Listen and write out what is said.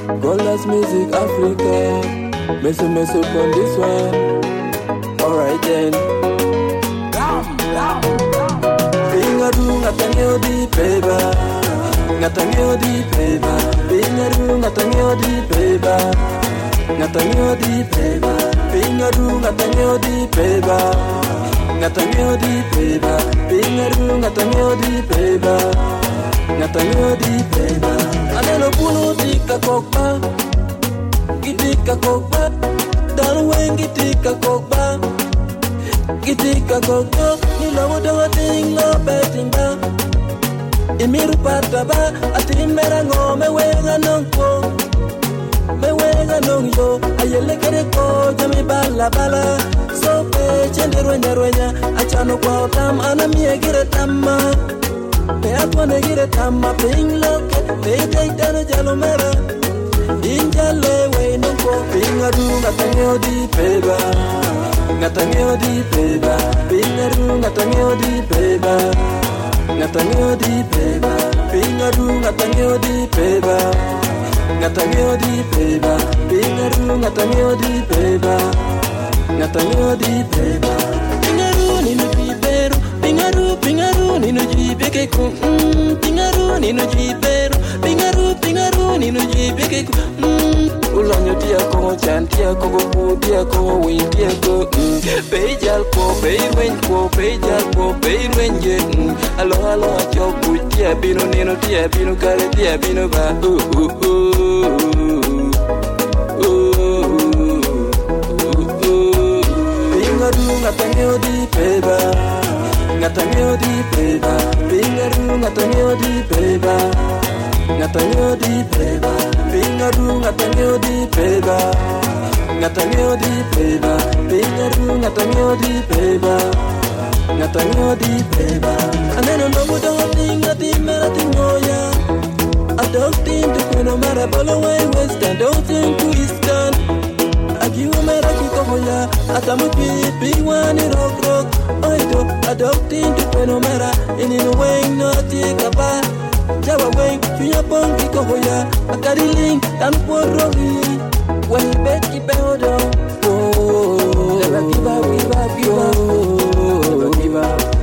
Golas Music Africa. Mess up on this one. Alright then. Bingaru ngatangyo di peba. Ngatangyo di peba. Bingaru ngatangyo di peba. Ngatangyo di peba. Bingaru ngatangyo di peba. Ngatangyo di peba. Bingaru ngatangyo di peba. Ngatangyo di peba. Anelo pulu tika kokba. Gitika kokba. Dalu wengi tika kokba. Gitika kokba. Nilawo dawa ting lo betimba. Imiru pataba. Atimera ngome wenga nongko. Mewega nongyo. Ayele kere ko jami bala bala. Sope chende rwenya. Achano kwa otam anamie gire tamma. Pe atwane gire tamma. Ping loke. Pe jaitano jalomera. Injale we nongko. Pingaru ngatangyo di peba. Ngatangyo di peba. Pingaru ngatangyo di peba. Ngatangyo di peba. Pingaru ngatangyo di peba. Ngatangyo di peba. Pingaru ngatangyo di peba. Ngatangyo di peba. Pingaru ninu jiberu. Pingaru ninu jibekeko. Pingaru ninu jiberu. Pingaru ninu jibekeko. Ulanyo tia ko chantia ko bu tia ko win tia ko. Pejal ko pejwen ko pejal ko pejwenje. Alo choku tia binu ninu tia binu kale tia binu ba. Pingaru ngatangyo di peba. Ngatangyo di peba. Pingaru ngatangyo di peba. Ngatangyo di peba. Pingaru ngatangyo di peba. Ngatangyo di peba. Pingaru ngatangyo di peba. Ngatangyo di peba. Aneno no budongo tinga timera tingoya. I don't think to no matter follow away west and don't think to eastern. Agiwa mera kikohoya. Atamu pi one in rock. I don't think to no matter in a way not tikaba. Jawa weng fiya pong kikohoya. Akariling tan porogi. When you bet keep it on. Never give up. Never give up.